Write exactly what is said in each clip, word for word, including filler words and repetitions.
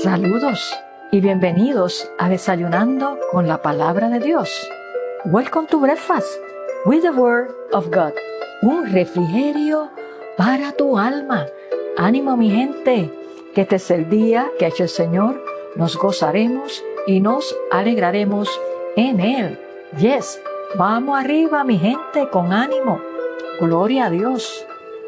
Saludos y bienvenidos a Desayunando con la Palabra de Dios. Welcome to breakfast with the Word of God. Un refrigerio para tu alma. Ánimo, mi gente, que este es el día que ha hecho el Señor. Nos gozaremos y nos alegraremos en Él. Yes, vamos arriba, mi gente, con ánimo. Gloria a Dios.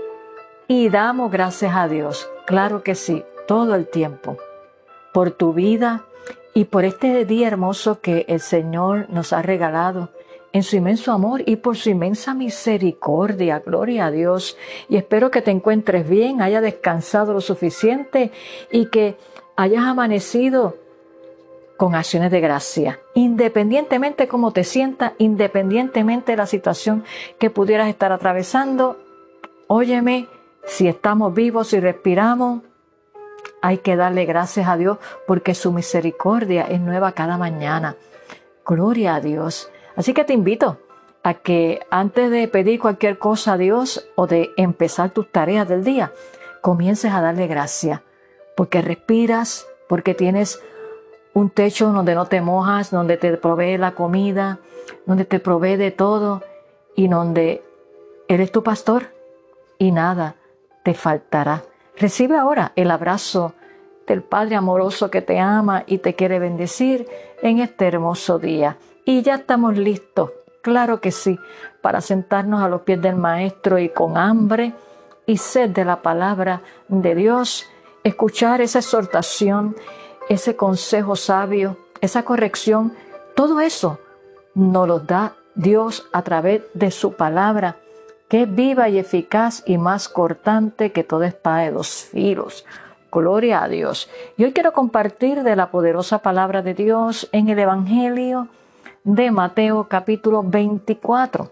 Y damos gracias a Dios, claro que sí, todo el tiempo, por tu vida y por este día hermoso que el Señor nos ha regalado en su inmenso amor y por su inmensa misericordia. Gloria a Dios. Y espero que te encuentres bien, hayas descansado lo suficiente y que hayas amanecido con acciones de gracia, independientemente cómo te sientas, independientemente de la situación que pudieras estar atravesando. Óyeme, si estamos vivos y respiramos, hay que darle gracias a Dios porque su misericordia es nueva cada mañana. Gloria a Dios. Así que te invito a que antes de pedir cualquier cosa a Dios o de empezar tus tareas del día, comiences a darle gracias porque respiras, porque tienes un techo donde no te mojas, donde te provee la comida, donde te provee de todo y donde eres tu pastor y nada te faltará. Recibe ahora el abrazo del Padre amoroso que te ama y te quiere bendecir en este hermoso día. Y ya estamos listos, claro que sí, para sentarnos a los pies del Maestro y con hambre y sed de la palabra de Dios, escuchar esa exhortación, ese consejo sabio, esa corrección, todo eso nos lo da Dios a través de su palabra, que es viva y eficaz y más cortante que toda espada de dos filos. Gloria a Dios. Y hoy quiero compartir de la poderosa palabra de Dios en el Evangelio de Mateo capítulo veinticuatro.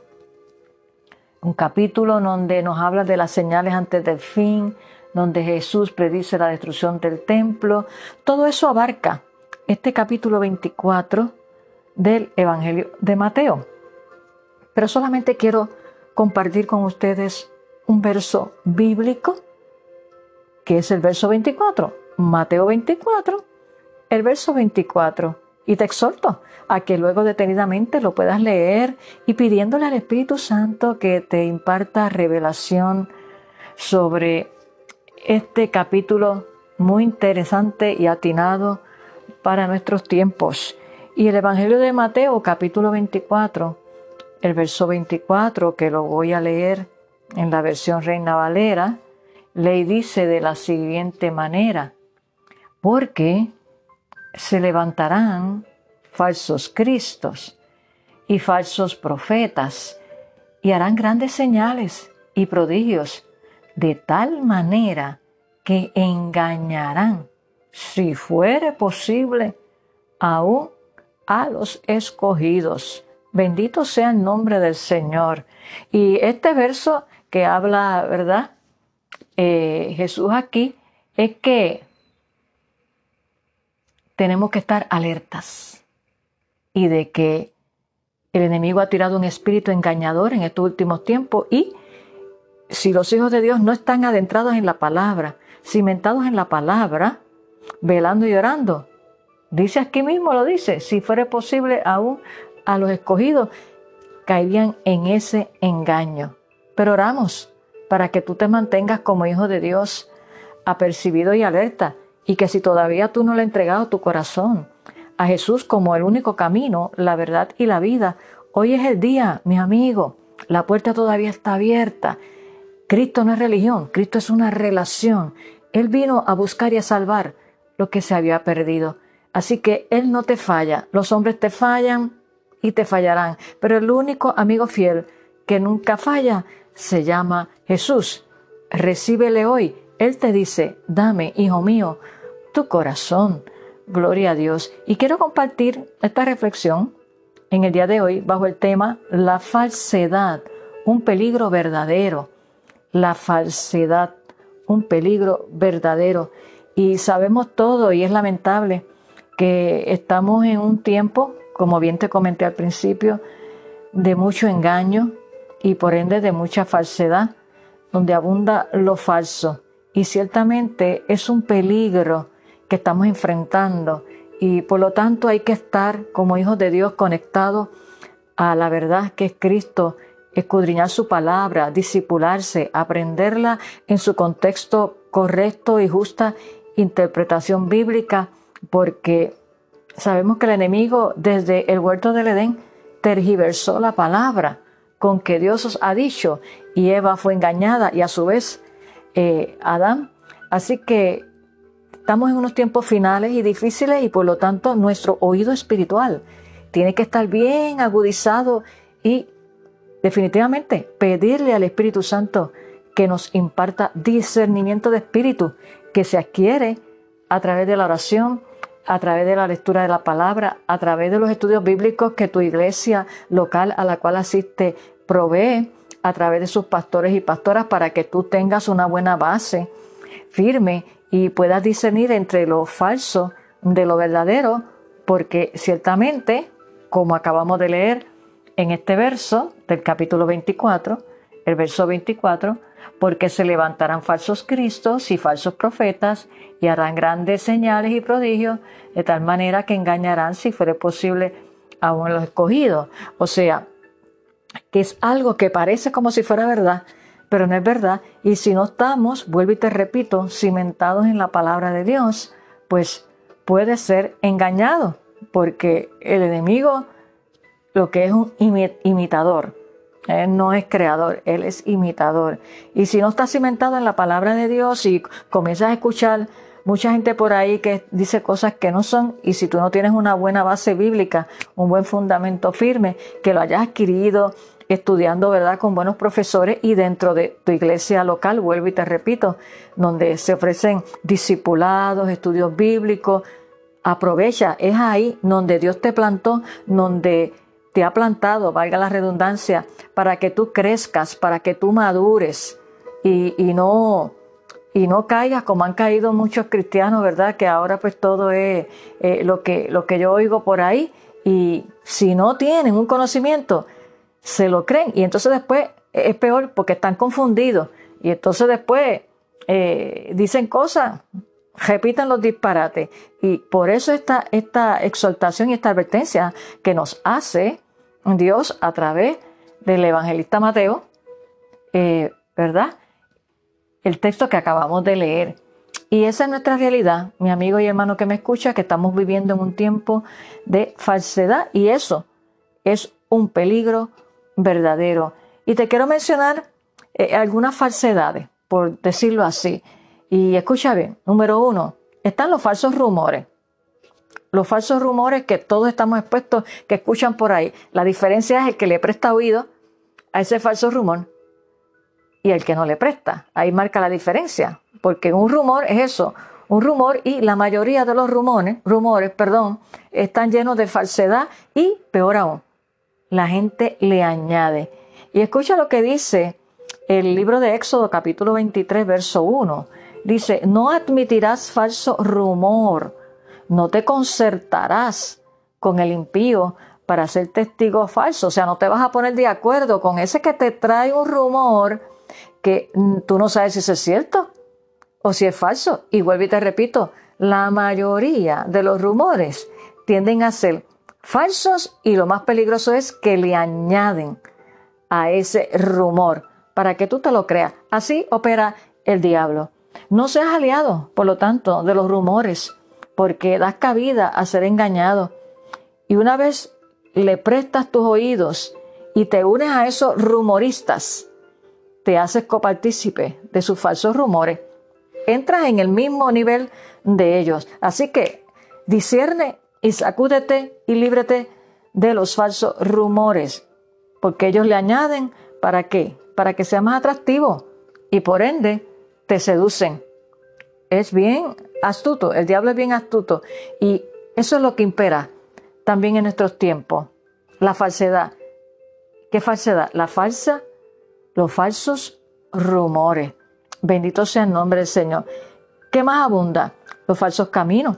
Un capítulo donde nos habla de las señales antes del fin, donde Jesús predice la destrucción del templo. Todo eso abarca este capítulo veinticuatro del Evangelio de Mateo. Pero solamente quiero compartir con ustedes un verso bíblico, que es el verso veinticuatro. Mateo veinticuatro, el verso veinticuatro. Y te exhorto a que luego detenidamente lo puedas leer y pidiéndole al Espíritu Santo que te imparta revelación sobre este capítulo muy interesante y atinado para nuestros tiempos. Y el Evangelio de Mateo, capítulo veinticuatro, el verso veinticuatro, que lo voy a leer en la versión Reina Valera, le dice de la siguiente manera: porque se levantarán falsos cristos y falsos profetas y harán grandes señales y prodigios, de tal manera que engañarán, si fuere posible, aún a los escogidos. Bendito sea el nombre del Señor. Y este verso que habla, ¿verdad? Eh, Jesús aquí, es que tenemos que estar alertas y de que el enemigo ha tirado un espíritu engañador en estos últimos tiempos, y si los hijos de Dios no están adentrados en la palabra, cimentados en la palabra, velando y orando, dice aquí mismo, lo dice, si fuera posible aún a los escogidos, caerían en ese engaño. Pero oramos para que tú te mantengas como hijo de Dios, apercibido y alerta, y que si todavía tú no le has entregado tu corazón a Jesús como el único camino, la verdad y la vida, hoy es el día, mi amigo. La puerta todavía está abierta. Cristo no es religión, Cristo es una relación. Él vino a buscar y a salvar lo que se había perdido. Así que Él no te falla. Los hombres te fallan y te fallarán, pero el único amigo fiel que nunca falla se llama Jesús. Recíbele hoy. Él te dice: dame, hijo mío, tu corazón. Gloria a Dios. Y quiero compartir esta reflexión en el día de hoy bajo el tema la falsedad, un peligro verdadero. La falsedad, un peligro verdadero. Y sabemos todo, y es lamentable que estamos en un tiempo, como bien te comenté al principio, de mucho engaño y por ende de mucha falsedad, donde abunda lo falso. Y ciertamente es un peligro que estamos enfrentando y por lo tanto hay que estar como hijos de Dios conectados a la verdad que es Cristo, escudriñar su palabra, discipularse, aprenderla en su contexto correcto y justa interpretación bíblica, porque sabemos que el enemigo desde el huerto del Edén tergiversó la palabra con que Dios os ha dicho y Eva fue engañada y a su vez eh, Adán. Así que estamos en unos tiempos finales y difíciles y por lo tanto nuestro oído espiritual tiene que estar bien agudizado y definitivamente pedirle al Espíritu Santo que nos imparta discernimiento de espíritu que se adquiere a través de la oración, a través de la lectura de la palabra, a través de los estudios bíblicos que tu iglesia local a la cual asiste provee, a través de sus pastores y pastoras para que tú tengas una buena base firme y puedas discernir entre lo falso de lo verdadero, porque ciertamente, como acabamos de leer en este verso del capítulo veinticuatro, el verso veinticuatro, porque se levantarán falsos cristos y falsos profetas y harán grandes señales y prodigios, de tal manera que engañarán, si fuere posible, aún los escogidos. O sea, que es algo que parece como si fuera verdad, pero no es verdad. Y si no estamos, vuelvo y te repito, cimentados en la palabra de Dios, pues puede ser engañado, porque el enemigo lo que es un imitador. Él no es creador, él es imitador. Y si no estás cimentado en la palabra de Dios y comienzas a escuchar mucha gente por ahí que dice cosas que no son, y si tú no tienes una buena base bíblica, un buen fundamento firme, que lo hayas adquirido estudiando, ¿verdad?, con buenos profesores y dentro de tu iglesia local, vuelvo y te repito, donde se ofrecen discipulados, estudios bíblicos, aprovecha, es ahí donde Dios te plantó, donde te ha plantado, valga la redundancia, para que tú crezcas, para que tú madures y, y no y no caigas como han caído muchos cristianos, ¿verdad? Que ahora pues todo es eh, lo que lo que yo oigo por ahí, y si no tienen un conocimiento se lo creen y entonces después es peor porque están confundidos y entonces después eh, dicen cosas, repitan los disparates. Y por eso esta, esta exhortación y esta advertencia que nos hace Dios a través del evangelista Mateo, eh, ¿verdad? El texto que acabamos de leer. Y esa es nuestra realidad, mi amigo y hermano que me escucha, que estamos viviendo en un tiempo de falsedad y eso es un peligro verdadero. Y te quiero mencionar eh, algunas falsedades, por decirlo así. Y escucha bien, número uno, están los falsos rumores. Los falsos rumores que todos estamos expuestos, que escuchan por ahí. La diferencia es el que le presta oído a ese falso rumor y el que no le presta. Ahí marca la diferencia, porque un rumor es eso, un rumor, y la mayoría de los rumores, rumores, perdón, están llenos de falsedad y, peor aún, la gente le añade. Y escucha lo que dice el libro de Éxodo, capítulo veintitrés, verso uno. Dice, no admitirás falso rumor, no te concertarás con el impío para ser testigo falso. O sea, no te vas a poner de acuerdo con ese que te trae un rumor que tú no sabes si es cierto o si es falso. Y vuelvo y te repito, la mayoría de los rumores tienden a ser falsos y lo más peligroso es que le añaden a ese rumor para que tú te lo creas. Así opera el diablo. No seas aliado, por lo tanto, de los rumores, porque das cabida a ser engañado. Y una vez le prestas tus oídos y te unes a esos rumoristas, te haces copartícipe de sus falsos rumores. Entras en el mismo nivel de ellos. Así que discierne y sacúdete y líbrate de los falsos rumores, porque ellos le añaden, ¿para qué? Para que sea más atractivo y por ende te seducen. Es bien astuto, el diablo es bien astuto y eso es lo que impera también en nuestros tiempos, la falsedad. ¿Qué falsedad? La falsa, los falsos rumores. Bendito sea el nombre del Señor. ¿Qué más abunda? Los falsos caminos.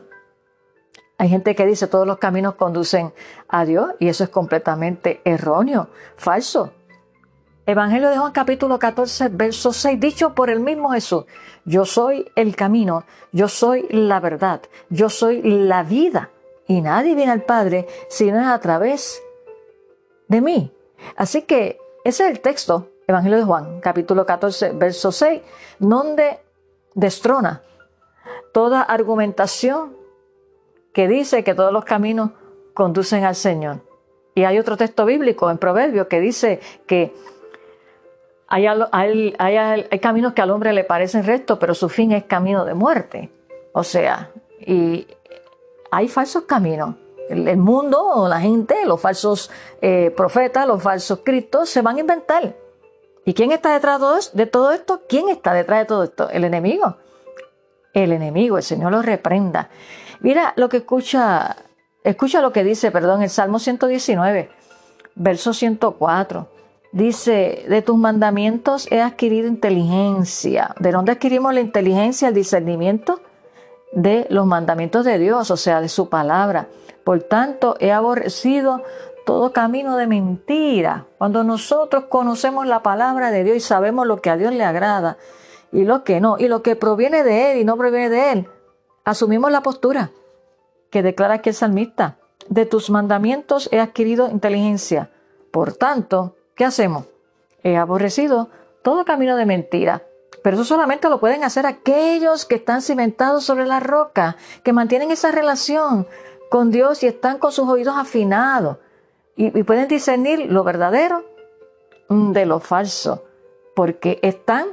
Hay gente que dice todos los caminos conducen a Dios y eso es completamente erróneo, falso. Evangelio de Juan capítulo catorce, verso seis, dicho por el mismo Jesús: yo soy el camino, yo soy la verdad, yo soy la vida, y nadie viene al Padre sino es a través de mí. Así que ese es el texto, Evangelio de Juan capítulo catorce, verso seis, donde destrona toda argumentación que dice que todos los caminos conducen al Señor. Y hay otro texto bíblico en Proverbios que dice que Hay, hay, hay, hay caminos que al hombre le parecen rectos, pero su fin es camino de muerte. O sea, y hay falsos caminos. El, el mundo, la gente, los falsos eh, profetas, los falsos cristos se van a inventar. ¿Y quién está detrás de todo esto? ¿Quién está detrás de todo esto? El enemigo. El enemigo, el Señor lo reprenda. Mira lo que escucha, escucha lo que dice, perdón, el Salmo ciento diecinueve, verso ciento cuatro. Dice: de tus mandamientos he adquirido inteligencia. ¿De dónde adquirimos la inteligencia, el discernimiento? De los mandamientos de Dios, o sea, de su palabra. Por tanto, he aborrecido todo camino de mentira. Cuando nosotros conocemos la palabra de Dios y sabemos lo que a Dios le agrada y lo que no, y lo que proviene de Él y no proviene de Él, asumimos la postura que declara aquí el salmista: de tus mandamientos he adquirido inteligencia. Por tanto, ¿qué hacemos? He aborrecido todo camino de mentira. Pero eso solamente lo pueden hacer aquellos que están cimentados sobre la roca, que mantienen esa relación con Dios y están con sus oídos afinados. Y, y pueden discernir lo verdadero de lo falso, porque están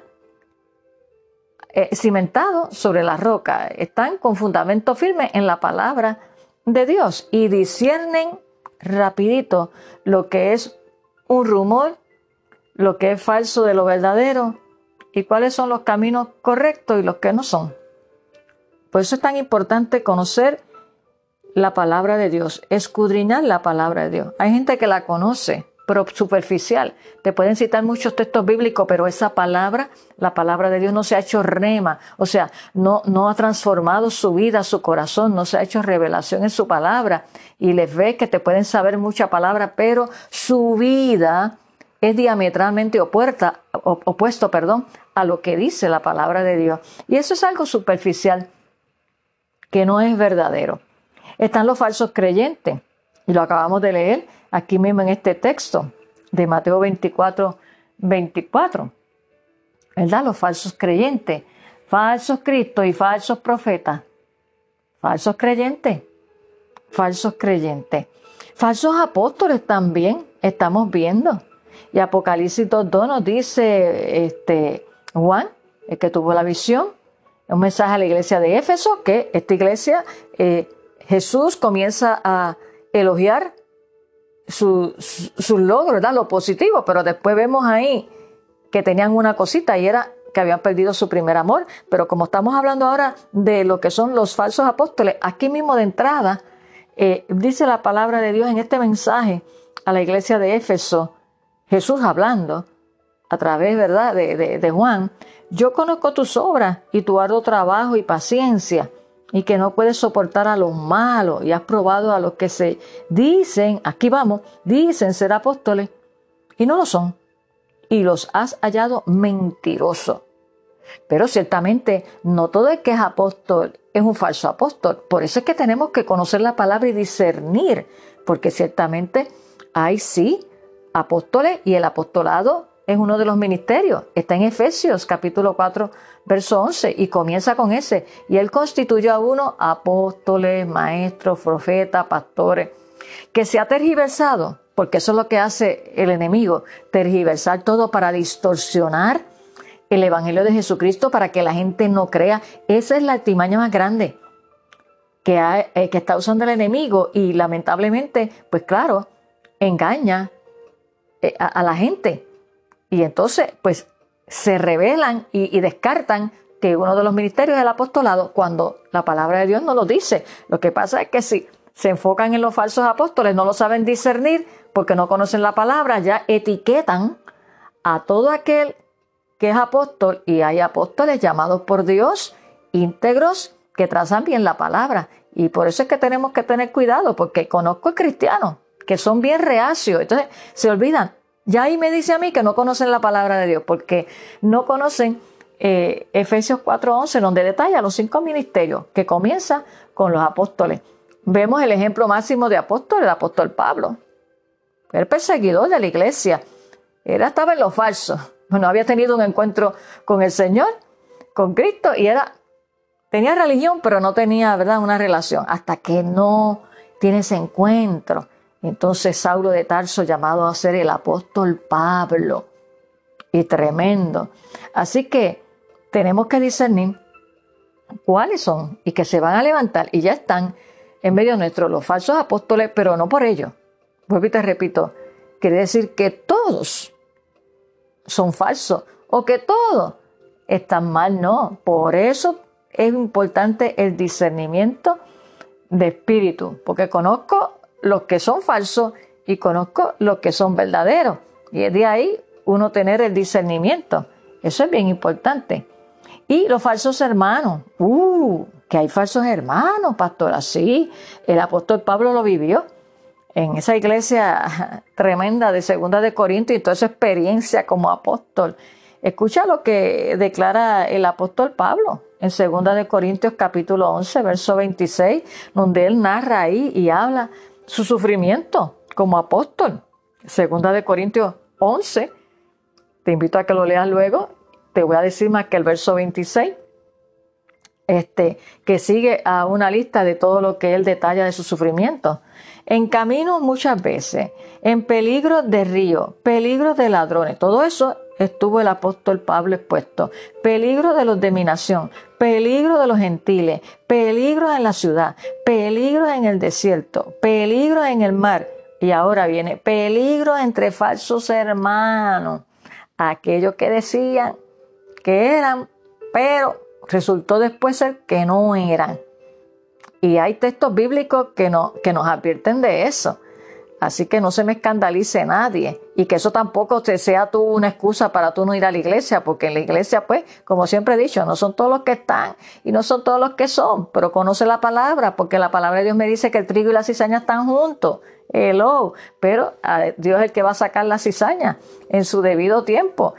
eh, cimentados sobre la roca, están con fundamento firme en la palabra de Dios y disciernen rapidito lo que es un rumor, lo que es falso de lo verdadero y cuáles son los caminos correctos y los que no son. Por eso es tan importante conocer la palabra de Dios, escudriñar la palabra de Dios. Hay gente que la conoce, pero superficial. Te pueden citar muchos textos bíblicos, pero esa palabra, la palabra de Dios, no se ha hecho rema, o sea, no, no ha transformado su vida, su corazón, no se ha hecho revelación en su palabra. Y les ves que te pueden saber mucha palabra, pero su vida es diametralmente opuesta, opuesto perdón, a lo que dice la palabra de Dios. Y eso es algo superficial, que no es verdadero. Están los falsos creyentes, y lo acabamos de leer aquí mismo en este texto de Mateo veinticuatro, veinticuatro. ¿Verdad? Los falsos creyentes, falsos cristos y falsos profetas. Falsos creyentes, falsos creyentes. Falsos apóstoles también estamos viendo. Y Apocalipsis dos dos nos dice este, Juan, el que tuvo la visión, un mensaje a la iglesia de Éfeso, que esta iglesia, eh, Jesús comienza a elogiar sus su, su logros, ¿verdad? Lo positivo, pero después vemos ahí que tenían una cosita y era que habían perdido su primer amor. Pero como estamos hablando ahora de lo que son los falsos apóstoles, aquí mismo de entrada eh, dice la palabra de Dios en este mensaje a la iglesia de Éfeso, Jesús hablando a través, ¿verdad?, de, de, de Juan: yo conozco tus obras y tu arduo trabajo y paciencia, y que no puedes soportar a los malos, y has probado a los que se dicen, aquí vamos, dicen ser apóstoles, y no lo son, y los has hallado mentirosos. Pero ciertamente no todo el que es apóstol es un falso apóstol. Por eso es que tenemos que conocer la palabra y discernir, porque ciertamente hay sí apóstoles, y el apostolado es uno de los ministerios. Está en Efesios capítulo cuatro, verso once, y comienza con ese. Y él constituyó a uno apóstoles, maestros, profetas, pastores, que se ha tergiversado, porque eso es lo que hace el enemigo, tergiversar todo para distorsionar el evangelio de Jesucristo, para que la gente no crea. Esa es la artimaña más grande que, hay, eh, que está usando el enemigo, y lamentablemente, pues claro, engaña eh, a, a la gente. Y entonces, pues, se rebelan y, y descartan que uno de los ministerios es el apostolado, cuando la palabra de Dios no lo dice. Lo que pasa es que si se enfocan en los falsos apóstoles, no lo saben discernir porque no conocen la palabra, ya etiquetan a todo aquel que es apóstol, y hay apóstoles llamados por Dios, íntegros, que trazan bien la palabra. Y por eso es que tenemos que tener cuidado, porque conozco cristianos que son bien reacios, entonces se olvidan Ya ahí me dice a mí que no conocen la palabra de Dios, porque no conocen eh, Efesios cuatro once, donde detalla los cinco ministerios, que comienza con los apóstoles. Vemos el ejemplo máximo de apóstol, el apóstol Pablo. Era perseguidor de la iglesia. Era, estaba en lo falso. Bueno, había tenido un encuentro con el Señor, con Cristo, y era, tenía religión, pero no tenía, ¿verdad?, una relación. Hasta que no tiene ese encuentro. Entonces Saulo de Tarso, llamado a ser el apóstol Pablo. Y tremendo. Así que tenemos que discernir cuáles son y que se van a levantar y ya están en medio nuestro los falsos apóstoles, pero no por ello. Vuelvo y te repito, quiere decir que todos son falsos o que todos están mal, no. Por eso es importante el discernimiento de espíritu, porque conozco los que son falsos y conozco los que son verdaderos. Y es de ahí uno tener el discernimiento. Eso es bien importante. Y los falsos hermanos. Uh, que hay falsos hermanos, pastor. Así, el apóstol Pablo lo vivió en esa iglesia tremenda de Segunda de Corintios y toda esa experiencia como apóstol. Escucha lo que declara el apóstol Pablo en Segunda de Corintios capítulo once, verso veintiséis, donde él narra ahí y habla su sufrimiento como apóstol. Segunda de Corintios once, te invito a que lo leas luego, te voy a decir más que el verso veintiséis, este, que sigue a una lista de todo lo que él detalla de su sufrimiento. En camino muchas veces, en peligro de río, peligro de ladrones, todo eso estuvo el apóstol Pablo expuesto. Peligro de los de mi nación, peligro de los gentiles, peligro en la ciudad, peligro en el desierto, peligro en el mar. Y ahora viene peligro entre falsos hermanos, aquellos que decían que eran, pero resultó después ser que no eran. Y hay textos bíblicos que, no, que nos advierten de eso. Así que no se me escandalice nadie y que eso tampoco te sea tú una excusa para tú no ir a la iglesia, porque en la iglesia, pues, como siempre he dicho, no son todos los que están y no son todos los que son, pero conoce la palabra, porque la palabra de Dios me dice que el trigo y la cizaña están juntos. Hello, pero Dios es el que va a sacar la cizaña en su debido tiempo.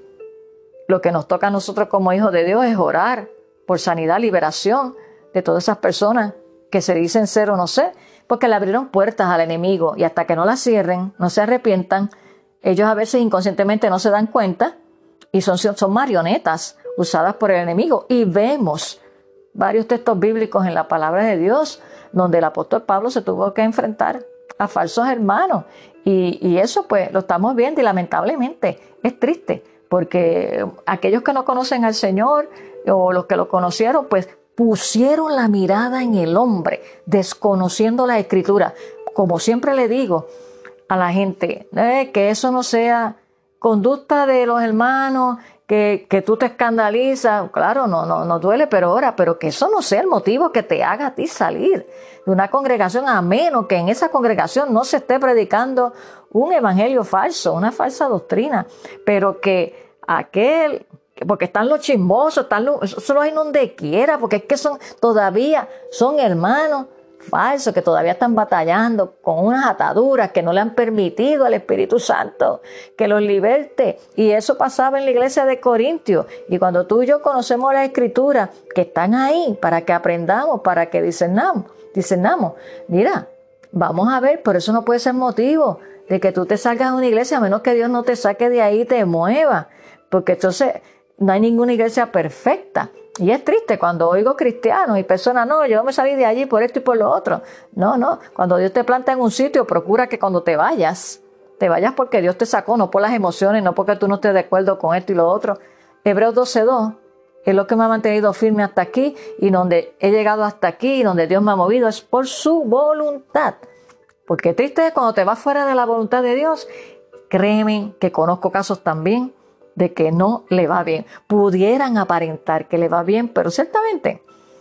Lo que nos toca a nosotros como hijos de Dios es orar por sanidad, liberación de todas esas personas que se dicen ser o no ser, porque le abrieron puertas al enemigo y hasta que no las cierren, no se arrepientan, ellos a veces inconscientemente no se dan cuenta y son, son marionetas usadas por el enemigo. Y vemos varios textos bíblicos en la palabra de Dios donde el apóstol Pablo se tuvo que enfrentar a falsos hermanos y, y eso pues lo estamos viendo y lamentablemente es triste porque aquellos que no conocen al Señor o los que lo conocieron pues pusieron la mirada en el hombre, desconociendo la Escritura. Como siempre le digo a la gente, eh, que eso no sea conducta de los hermanos, que, que tú te escandalizas. Claro, no, no, no duele, pero ahora, pero que eso no sea el motivo que te haga a ti salir de una congregación, a menos que en esa congregación no se esté predicando un evangelio falso, una falsa doctrina, pero que aquel... porque están los chismosos, están los, eso los hay donde quiera, porque es que son, todavía son hermanos falsos que todavía están batallando con unas ataduras que no le han permitido al Espíritu Santo que los liberte. Y eso pasaba en la iglesia de Corintios. Y cuando tú y yo conocemos las Escrituras que están ahí para que aprendamos, para que discernamos, discernamos, mira, vamos a ver, pero eso no puede ser motivo de que tú te salgas de una iglesia a menos que Dios no te saque de ahí y te mueva, porque entonces no hay ninguna iglesia perfecta. Y es triste cuando oigo cristianos y personas, no, yo me salí de allí por esto y por lo otro. No, no, cuando Dios te planta en un sitio, procura que cuando te vayas, te vayas porque Dios te sacó, no por las emociones, no porque tú no estés de acuerdo con esto y lo otro. Hebreos doce dos es lo que me ha mantenido firme hasta aquí y donde he llegado hasta aquí y donde Dios me ha movido es por su voluntad. Porque triste es cuando te vas fuera de la voluntad de Dios. Créeme que conozco casos también de que no le va bien. Pudieran aparentar que le va bien, pero ciertamente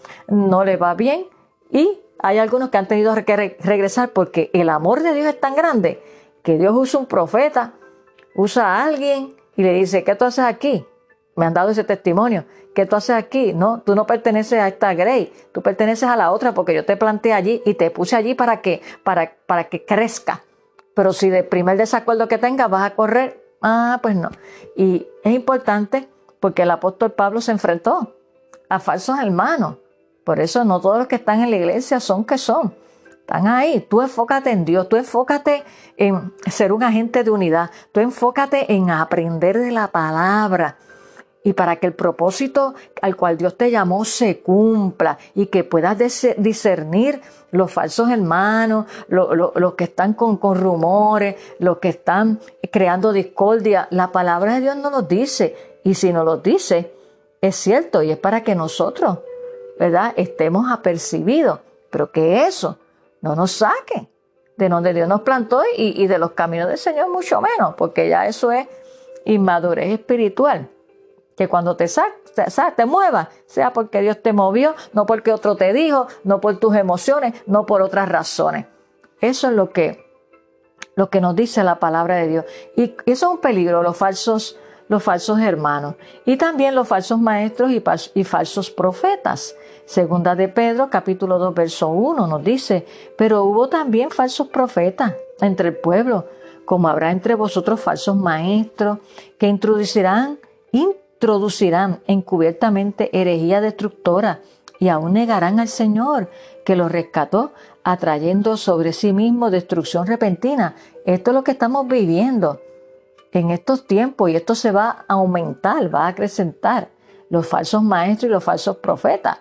no le va bien. Y hay algunos que han tenido que re- regresar porque el amor de Dios es tan grande que Dios usa un profeta, usa a alguien y le dice, ¿qué tú haces aquí? Me han dado ese testimonio. ¿Qué tú haces aquí? No, tú no perteneces a esta Grey, tú perteneces a la otra porque yo te planté allí y te puse allí para que, para, para que crezca Pero si de primer desacuerdo que tengas vas a correr, ah, pues no. Y es importante porque el apóstol Pablo se enfrentó a falsos hermanos. Por eso no todos los que están en la iglesia son que son. Están ahí. Tú enfócate en Dios, tú enfócate en ser un agente de unidad, tú enfócate en aprender de la palabra. Y para que el propósito al cual Dios te llamó se cumpla y que puedas discernir los falsos hermanos, los, los, los que están con, con rumores, los que están creando discordia. La palabra de Dios nos los dice, y si nos los dice, es cierto, y es para que nosotros, ¿verdad?, estemos apercibidos, pero que eso no nos saque de donde Dios nos plantó y, y de los caminos del Señor mucho menos, porque ya eso es inmadurez espiritual. Que cuando te, sa te, te muevas, sea porque Dios te movió, no porque otro te dijo, no por tus emociones, no por otras razones. Eso es lo que, lo que nos dice la palabra de Dios. Y eso es un peligro, los falsos, los falsos hermanos. Y también los falsos maestros y, y falsos profetas. Segunda de Pedro, capítulo dos, verso uno, nos dice, pero hubo también falsos profetas entre el pueblo, como habrá entre vosotros falsos maestros, que introducirán introducirán encubiertamente herejía destructora y aún negarán al Señor que los rescató, atrayendo sobre sí mismo destrucción repentina. Esto es lo que estamos viviendo en estos tiempos y esto se va a aumentar, va a acrecentar los falsos maestros y los falsos profetas.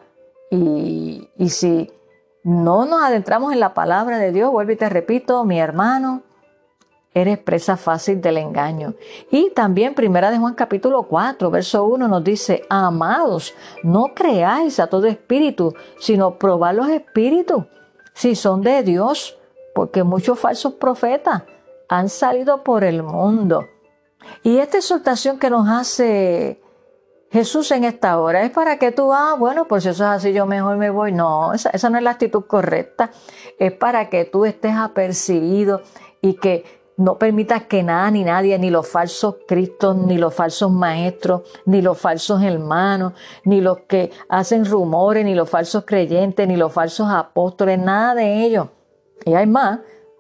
Y, y si no nos adentramos en la palabra de Dios, vuelvo y te repito, mi hermano, eres presa fácil del engaño. Y también Primera de Juan capítulo cuatro, verso uno nos dice, amados, no creáis a todo espíritu, sino probad los espíritus, si son de Dios, porque muchos falsos profetas han salido por el mundo. Y esta exhortación que nos hace Jesús en esta hora es para que tú, ah, bueno, pues si eso es así, yo mejor me voy. No, esa, esa no es la actitud correcta. Es para que tú estés apercibido y que no permitas que nada ni nadie, ni los falsos cristos, ni los falsos maestros, ni los falsos hermanos, ni los que hacen rumores, ni los falsos creyentes, ni los falsos apóstoles, nada de ellos. Y hay más,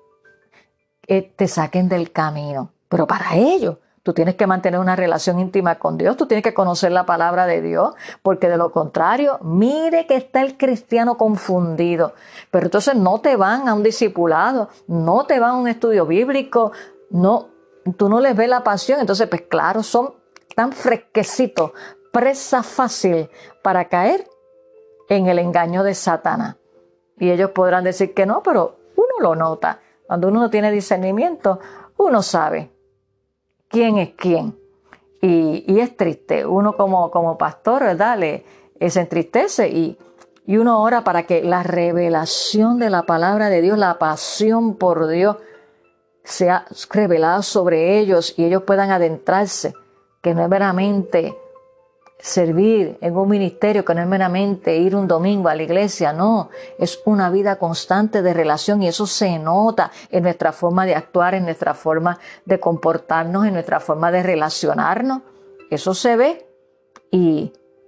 que te saquen del camino. Pero para ello, tú tienes que mantener una relación íntima con Dios, tú tienes que conocer la palabra de Dios, porque de lo contrario, mire que está el cristiano confundido. Pero entonces no te van a un discipulado, no te van a un estudio bíblico, no, tú no les ves la pasión. Entonces, pues claro, son tan fresquecitos, presa fácil para caer en el engaño de Satanás. Y ellos podrán decir que no, pero uno lo nota. Cuando uno no tiene discernimiento, uno sabe quién es quién. Y, y es triste. Uno como, como pastor, ¿verdad? Le, se entristece y, y uno ora para que la revelación de la palabra de Dios, la pasión por Dios, sea revelada sobre ellos y ellos puedan adentrarse. Que no es meramente servir en un ministerio, que no es meramente ir un domingo a la iglesia, no, es una vida constante de relación y eso se nota en nuestra forma de actuar, en nuestra forma de comportarnos, en nuestra forma de relacionarnos. Eso se ve y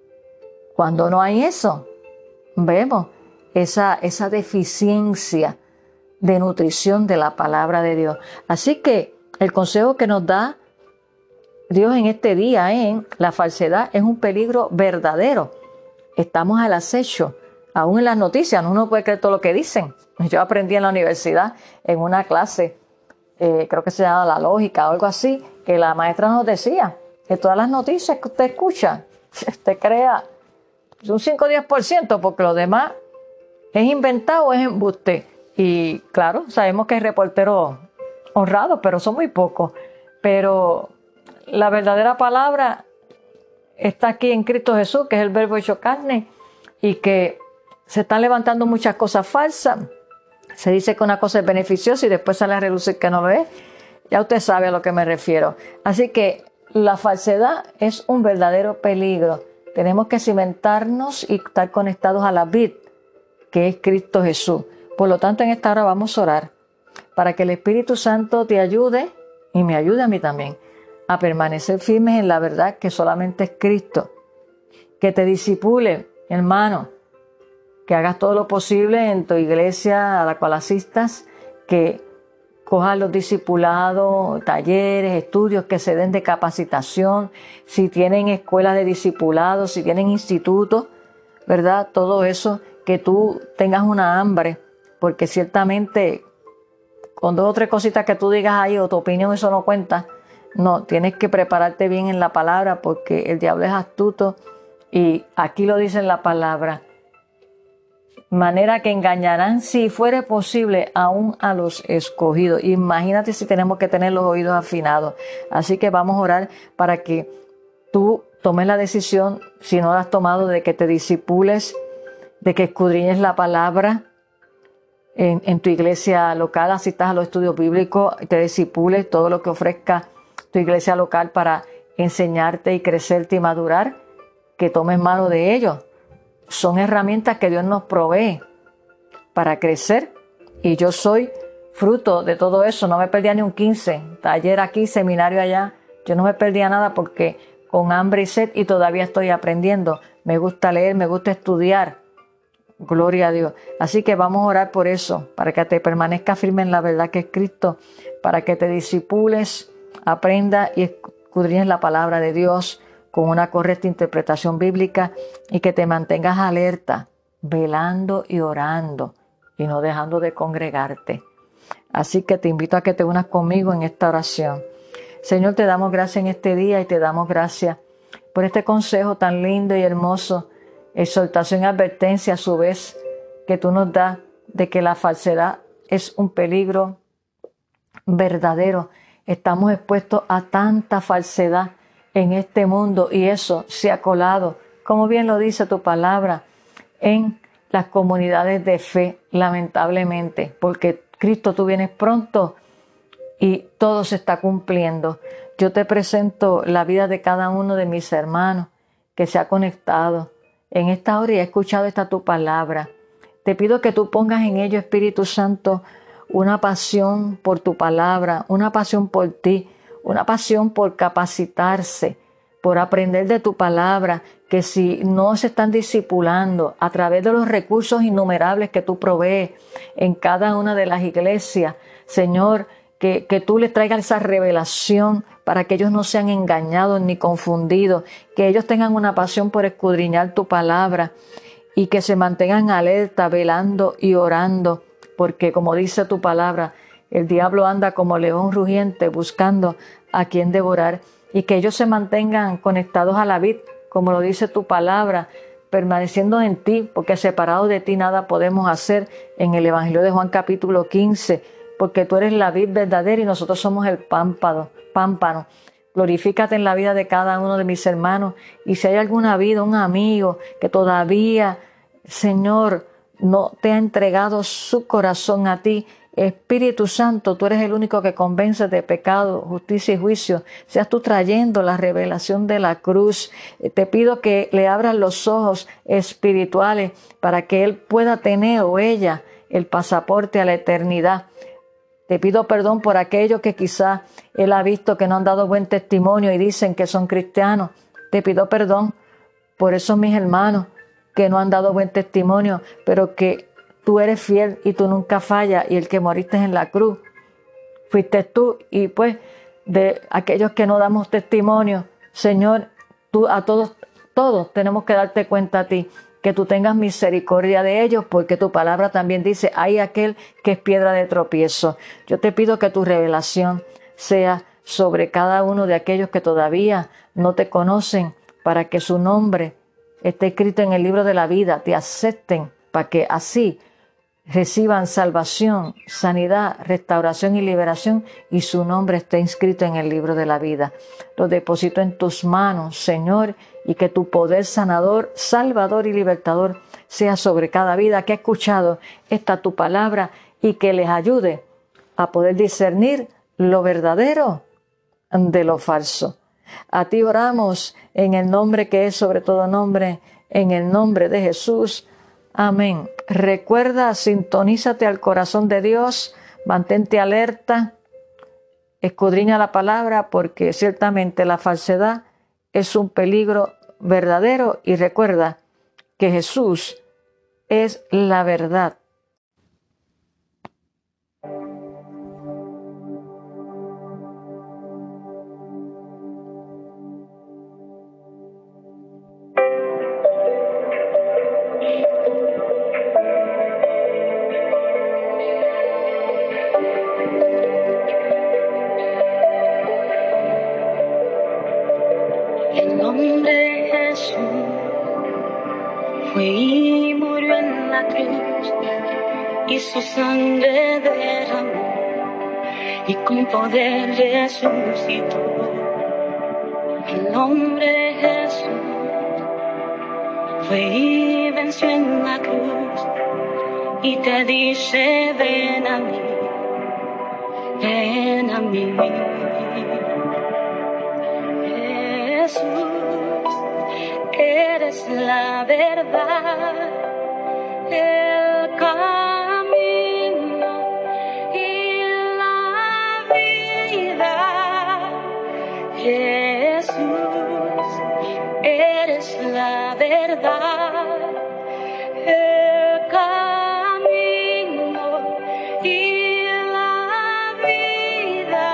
cuando no hay eso, vemos esa, esa deficiencia de nutrición de la palabra de Dios. Así que el consejo que nos da Dios en este día en la falsedad es un peligro verdadero. Estamos al acecho, aún en las noticias, uno no puede creer todo lo que dicen. Yo aprendí en la universidad, en una clase, eh, creo que se llama La Lógica o algo así, que la maestra nos decía que todas las noticias que usted escucha, usted crea un cinco o diez por ciento, porque lo demás es inventado o es embuste. Y claro, sabemos que hay reporteros honrados, pero son muy pocos. Pero la verdadera palabra está aquí en Cristo Jesús, que es el verbo hecho carne, y que se están levantando muchas cosas falsas. Se dice que una cosa es beneficiosa y después sale a relucir que no lo es. Ya usted sabe a lo que me refiero. Así que la falsedad es un verdadero peligro. Tenemos que cimentarnos y estar conectados a la vid, que es Cristo Jesús. Por lo tanto, en esta hora vamos a orar para que el Espíritu Santo te ayude y me ayude a mí también a permanecer firmes en la verdad que solamente es Cristo. Que te disipule, hermano, que hagas todo lo posible en tu iglesia a la cual asistas, que cojas los discipulados, talleres, estudios que se den de capacitación, si tienen escuelas de discipulados, si tienen institutos, ¿verdad? Todo eso, que tú tengas una hambre, porque ciertamente con dos o tres cositas que tú digas ahí o tu opinión, eso no cuenta. No, tienes que prepararte bien en la palabra, porque el diablo es astuto y aquí lo dice en la palabra. Manera que engañarán, si fuere posible, aún a los escogidos. Imagínate si tenemos que tener los oídos afinados. Así que vamos a orar para que tú tomes la decisión, si no la has tomado, de que te discipules, de que escudriñes la palabra en, en tu iglesia local, asistas a los estudios bíblicos, te discipules todo lo que ofrezca tu iglesia local para enseñarte y crecerte y madurar, que tomes mano de ellos. Son herramientas que Dios nos provee para crecer, y yo soy fruto de todo eso. No me perdía ni un quince, taller aquí, seminario allá. Yo no me perdía nada porque con hambre y sed, y todavía estoy aprendiendo. Me gusta leer, me gusta estudiar. Gloria a Dios. Así que vamos a orar por eso, para que te permanezca firme en la verdad que es Cristo, para que te discipules, aprenda y escudriñes la palabra de Dios con una correcta interpretación bíblica, y que te mantengas alerta, velando y orando y no dejando de congregarte. Así que te invito a que te unas conmigo en esta oración. Señor, te damos gracias en este día y te damos gracias por este consejo tan lindo y hermoso, exhortación y advertencia a su vez, que tú nos das de que la falsedad es un peligro verdadero. Estamos expuestos a tanta falsedad en este mundo, y eso se ha colado, como bien lo dice tu palabra, en las comunidades de fe, lamentablemente, porque Cristo, tú vienes pronto y todo se está cumpliendo. Yo te presento la vida de cada uno de mis hermanos que se ha conectado en esta hora y ha escuchado esta tu palabra. Te pido que tú pongas en ellos, Espíritu Santo, una pasión por tu palabra, una pasión por ti, una pasión por capacitarse, por aprender de tu palabra, que si no se están discipulando a través de los recursos innumerables que tú provees en cada una de las iglesias, Señor, que, que tú les traigas esa revelación para que ellos no sean engañados ni confundidos, que ellos tengan una pasión por escudriñar tu palabra y que se mantengan alerta, velando y orando, porque como dice tu palabra, el diablo anda como león rugiente buscando a quien devorar, y que ellos se mantengan conectados a la vid, como lo dice tu palabra, permaneciendo en ti, porque separados de ti nada podemos hacer, en el Evangelio de Juan capítulo quince, porque tú eres la vid verdadera y nosotros somos el pámpano. pámpano. Glorifícate en la vida de cada uno de mis hermanos, y si hay alguna vida, un amigo que todavía, Señor, no te ha entregado su corazón a ti, Espíritu Santo, tú eres el único que convence de pecado, justicia y juicio. Seas tú trayendo la revelación de la cruz. Te pido que le abras los ojos espirituales para que él pueda tener, o ella, el pasaporte a la eternidad. Te pido perdón por aquellos que quizás él ha visto que no han dado buen testimonio y dicen que son cristianos. Te pido perdón por esos mis hermanos que no han dado buen testimonio, pero que tú eres fiel y tú nunca fallas, y el que moriste en la cruz fuiste tú. Y pues de aquellos que no damos testimonio, Señor, tú a todos, todos tenemos que darte cuenta a ti, que tú tengas misericordia de ellos, porque tu palabra también dice, hay aquel que es piedra de tropiezo. Yo te pido que tu revelación sea sobre cada uno de aquellos que todavía no te conocen, para que su nombre esté escrito en el libro de la vida, te acepten, para que así reciban salvación, sanidad, restauración y liberación, y su nombre esté inscrito en el libro de la vida. Lo deposito en tus manos, Señor, y que tu poder sanador, salvador y libertador sea sobre cada vida que ha escuchado esta tu palabra, y que les ayude a poder discernir lo verdadero de lo falso. A ti oramos en el nombre que es sobre todo nombre, en el nombre de Jesús. Amén. Recuerda, sintonízate al corazón de Dios, mantente alerta, escudriña la palabra, porque ciertamente la falsedad es un peligro verdadero, y recuerda que Jesús es la verdad. Fue y murió en la cruz y su sangre derramó y con poder resucitó. El nombre de Jesús fue y venció en la cruz y te dice ven a mí, ven a mí. Jesús, eres la verdad, el camino y la vida. Jesús, eres la verdad, el camino y la vida.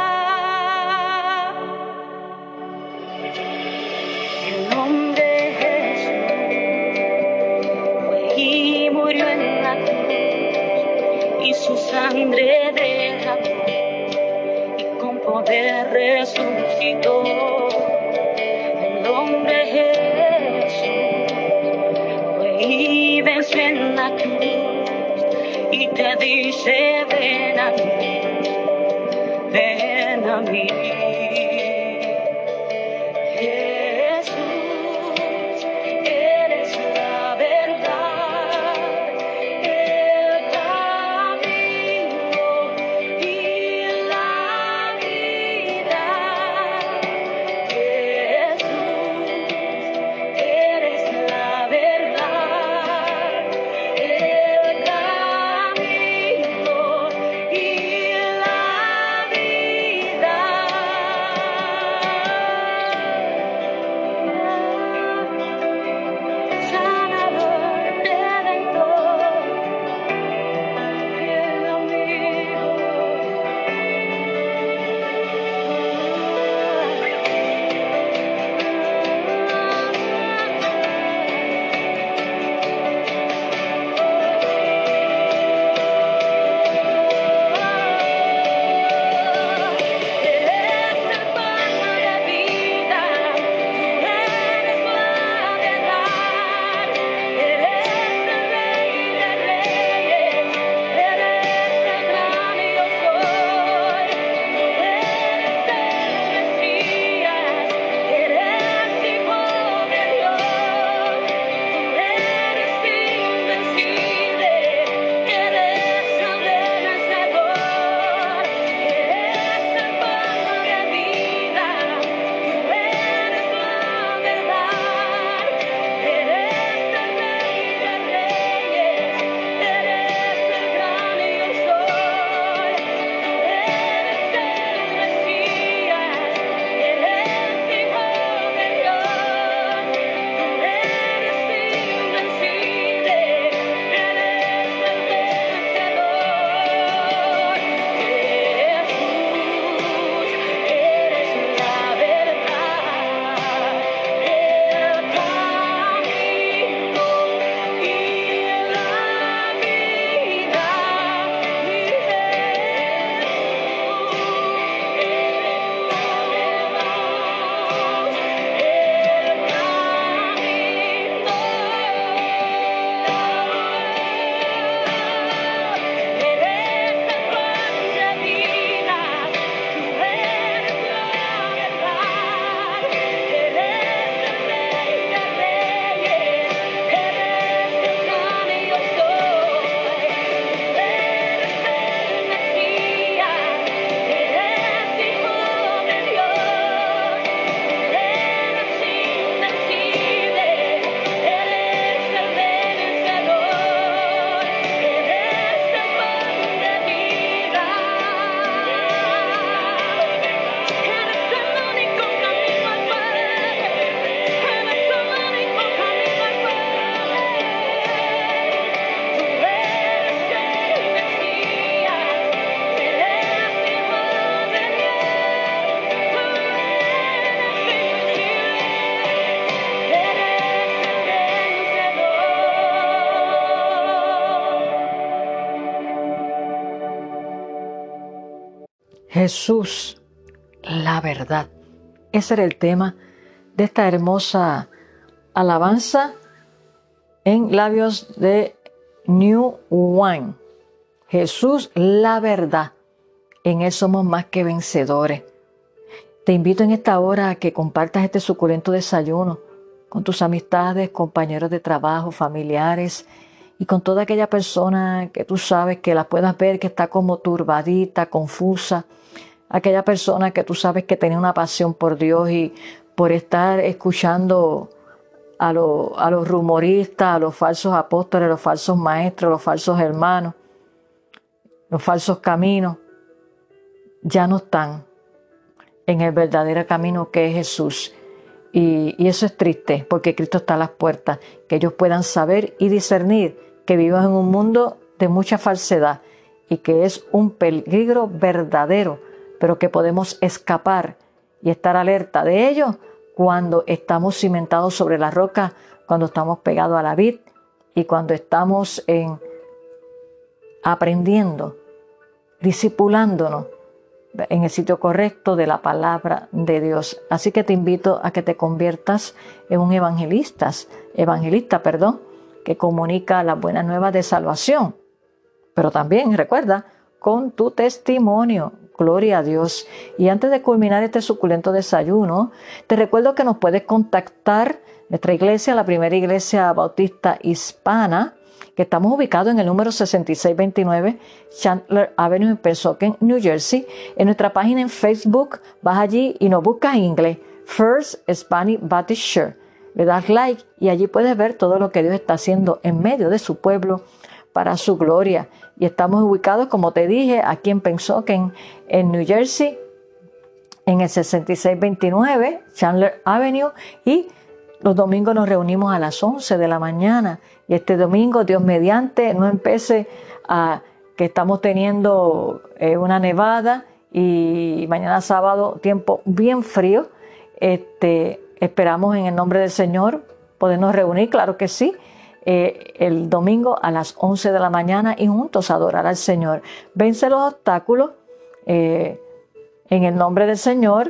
El nombre de Jesús fue y murió en la cruz y su sangre derramó y con poder resucitó. El nombre de Jesús fue y venció en la cruz y te dice ven a mí, ven a mí. Jesús, eres la verdad, el camino y la vida. Jesús, eres la verdad, el camino y la vida. Sanador, redentor, fiel amigo. Eres el pan de vida, tú eres la verdad, eres el Rey de Reyes, eres el gran yo soy, tú eres el Mesías, eres Hijo de Dios, tú eres invencible, eres el vencedor, eres el pan de vida, tú eres la verdad, eres el Rey de Reyes, eres el gran yo soy, tú eres el Mesías, eres Hijo de Dios, tú eres invencible, eres el vencedor. Jesús, eres la verdad, el camino y la vida. Mi Jesús, la verdad. Ese era el tema de esta hermosa alabanza en labios de New Wine. Jesús, la verdad. En Él somos más que vencedores. Te invito en esta hora a que compartas este suculento desayuno con tus amistades, compañeros de trabajo, familiares y con toda aquella persona que tú sabes que la puedas ver que está como turbadita, confusa. Aquella persona que tú sabes que tenía una pasión por Dios y por estar escuchando a, lo, a los rumoristas, a los falsos apóstoles, los falsos maestros, los falsos hermanos, los falsos caminos, ya no están en el verdadero camino que es Jesús. Y, y eso es triste, porque Cristo está a las puertas, que ellos puedan saber y discernir que vivimos en un mundo de mucha falsedad y que es un peligro verdadero, pero que podemos escapar y estar alerta de ello cuando estamos cimentados sobre la roca, cuando estamos pegados a la vid y cuando estamos en, aprendiendo, discipulándonos en el sitio correcto de la palabra de Dios. Así que te invito a que te conviertas en un evangelista, evangelista, perdón, que comunica las buenas nuevas de salvación. Pero también, recuerda, con tu testimonio. Gloria a Dios. Y antes de culminar este suculento desayuno, te recuerdo que nos puedes contactar nuestra iglesia, la primera iglesia bautista hispana, que estamos ubicados en el número sesenta y seis veintinueve Chandler Avenue en Pennsauken, New Jersey. En nuestra página en Facebook, vas allí y nos buscas en inglés, First Spanish Baptist Church. Le das like y allí puedes ver todo lo que Dios está haciendo en medio de su pueblo para su gloria. Y estamos ubicados, como te dije, aquí en Pennsauken, en New Jersey, en el sesenta y seis veintinueve Chandler Avenue, y los domingos nos reunimos a las once de la mañana. Y este domingo, Dios mediante, no empiece a que estamos teniendo eh, una nevada y mañana sábado tiempo bien frío. Este, esperamos en el nombre del Señor podernos reunir, claro que sí, eh, el domingo a las once de la mañana y juntos adorar al Señor. Vence los obstáculos eh, en el nombre del Señor.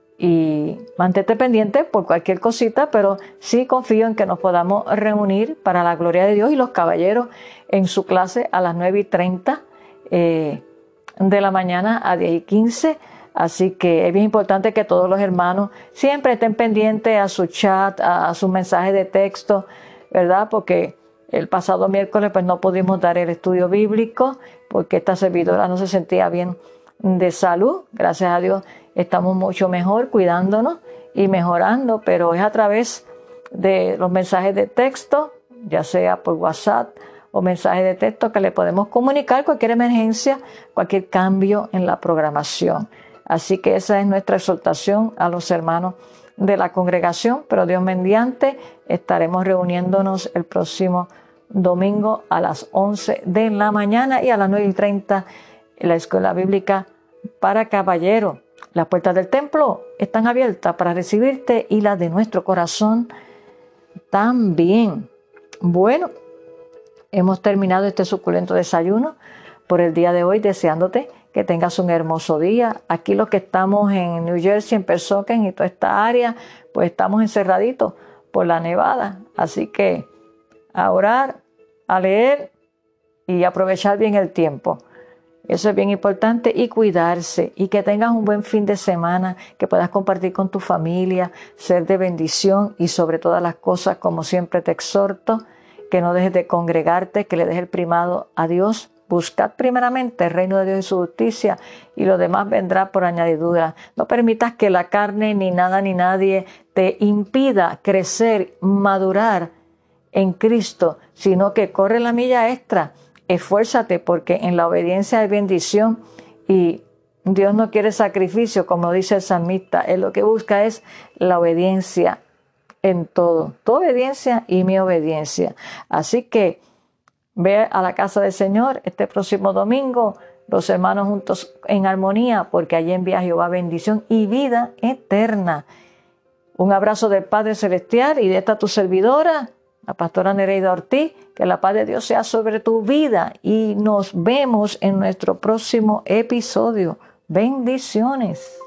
Y mantente pendiente por cualquier cosita, pero sí confío en que nos podamos reunir para la gloria de Dios y los caballeros en su clase a las nueve y treinta eh, de la mañana a diez y quince. Así que es bien importante que todos los hermanos siempre estén pendientes a su chat, a, a sus mensajes de texto, ¿verdad? Porque el pasado miércoles pues no pudimos dar el estudio bíblico porque esta servidora no se sentía bien de salud. Gracias a Dios estamos mucho mejor cuidándonos y mejorando, pero es a través de los mensajes de texto, ya sea por WhatsApp o mensajes de texto, que le podemos comunicar cualquier emergencia, cualquier cambio en la programación. Así que esa es nuestra exhortación a los hermanos de la congregación, pero Dios mediante estaremos reuniéndonos el próximo domingo a las once de la mañana y a las nueve y treinta en la escuela bíblica para caballeros. Las puertas del templo están abiertas para recibirte y las de nuestro corazón también. Bueno, hemos terminado este suculento desayuno por el día de hoy, deseándote que tengas un hermoso día. Aquí los que estamos en New Jersey, en Pennsauken y toda esta área, pues estamos encerraditos por la nevada. Así que a orar, a leer y aprovechar bien el tiempo. Eso es bien importante, y cuidarse, y que tengas un buen fin de semana, que puedas compartir con tu familia, ser de bendición, y sobre todas las cosas, como siempre te exhorto, que no dejes de congregarte, que le dejes el primado a Dios. Buscad primeramente el reino de Dios y su justicia, y lo demás vendrá por añadidura. No permitas que la carne, ni nada, ni nadie te impida crecer, madurar en Cristo, sino que corre la milla extra. Esfuérzate, porque en la obediencia hay bendición, y Dios no quiere sacrificio, como dice el salmista. Él lo que busca es la obediencia en todo. Tu obediencia y mi obediencia. Así que ve a la casa del Señor este próximo domingo, los hermanos juntos en armonía, porque allí envía Jehová bendición y vida eterna. Un abrazo del Padre Celestial y de esta tu servidora, la pastora Nereida Ortiz. Que la paz de Dios sea sobre tu vida, y nos vemos en nuestro próximo episodio. Bendiciones.